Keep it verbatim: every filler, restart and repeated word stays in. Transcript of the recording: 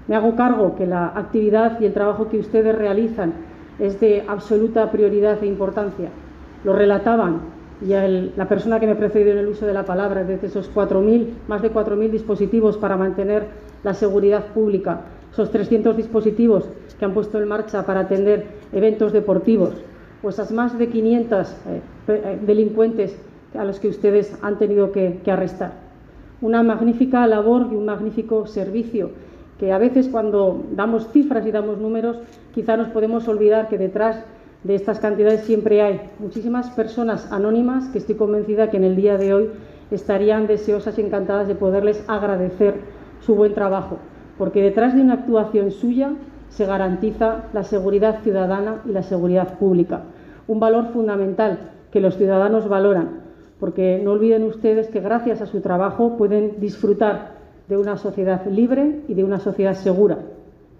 Me hago cargo que la actividad y el trabajo que ustedes realizan es de absoluta prioridad e importancia. Lo relataban ya el, la persona que me precedió en el uso de la palabra, desde esos cuatro mil, más de cuatro mil dispositivos para mantener la seguridad pública, esos trescientos dispositivos que han puesto en marcha para atender eventos deportivos, o esas más de quinientos eh, delincuentes a los que ustedes han tenido que, que arrestar. Una magnífica labor y un magnífico servicio que a veces cuando damos cifras y damos números quizá nos podemos olvidar que detrás de estas cantidades siempre hay muchísimas personas anónimas que estoy convencida que en el día de hoy estarían deseosas y encantadas de poderles agradecer su buen trabajo, porque detrás de una actuación suya se garantiza la seguridad ciudadana y la seguridad pública, un valor fundamental que los ciudadanos valoran, porque no olviden ustedes que gracias a su trabajo pueden disfrutar de una sociedad libre y de una sociedad segura.